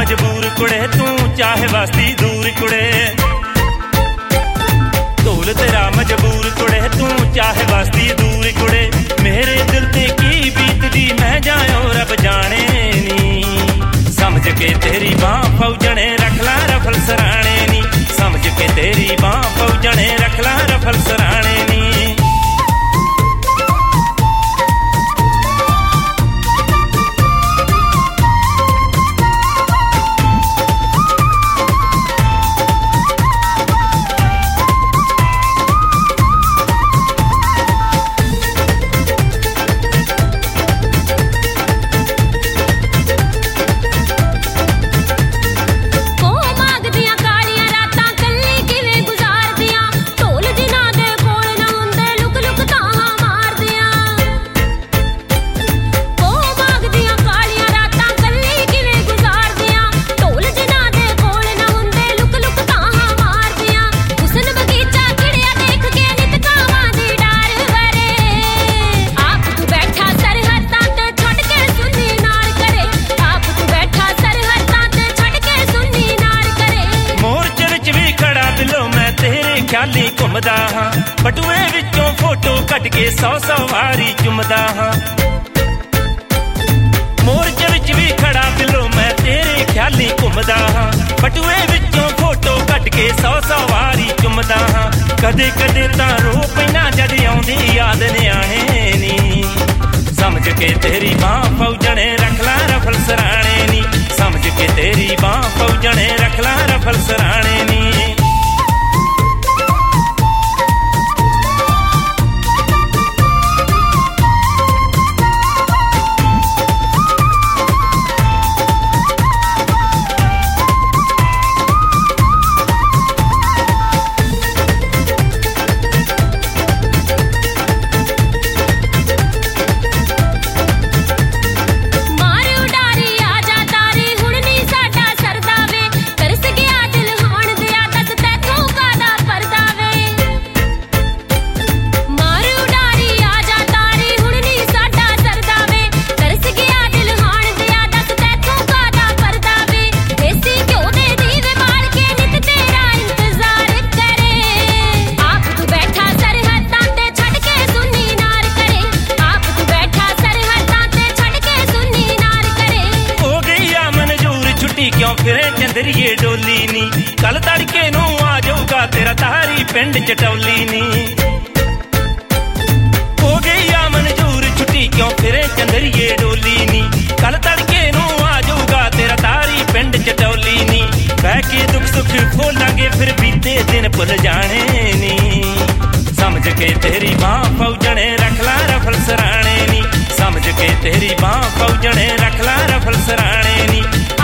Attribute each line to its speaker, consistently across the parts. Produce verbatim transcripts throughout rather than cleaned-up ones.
Speaker 1: मजबूर कुड़े तू चाहे वास्ती दूर कुड़े, ढोल तेरा मजबूर कुड़े तू चाहे वास्ती दूर कुड़े। मेरे दिल ते की बीतदी मैं जायो रब जाने नी, समझ के तेरी बां फौजने रखला रफल सराणे नी, समझ के तेरी बां फौजने रखला रफल सराणे नी। ख्याली घुमदा हां बटुए विचों फोटो कट के सौ सौ वारी चुमदा हां, मोरच विच भी खड़ा बिलो मैं तेरे ख्याली घुमदा हां, बटुए विचों फोटो कट के सौ सौ वारी चुमदा हां। कदे कदे तां रो पैना जद आउंदी याद न्याणे नी, समझ के तेरी बां फौजने रखला रफल सराणे नी, समझ के तेरी बां फौजने रखला रफल सराणे नी। क्यों फिरे चंदरिए डोली नी, कल तड़के नू आ जाऊगा तेरा तारी पिंड चटौली नी। हो गई आ मंजूर छुट्टी क्यों फिरे चंदरिए डोली नी, कल तड़के नू आ जाऊगा तेरा तारी पिंड चटौली नी। बह के दुख सुख खोलांगे फिर बीते दिन भुल जाने नी, समझ के तेरी बां फौजने रखला रफल सराणे नी, समझ के तेरी बां फौजने रखला रफल सराणे नी।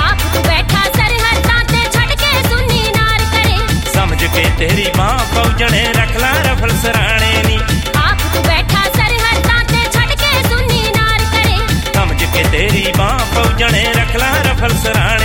Speaker 1: समझ के तेरी बां फौजने रखला रफल सराणे नी,
Speaker 2: आप तू बैठा सरहदां ते छड़ के सुन्नी नार करे,
Speaker 1: समझ के तेरी बां फौजने रखला रफल सराणे।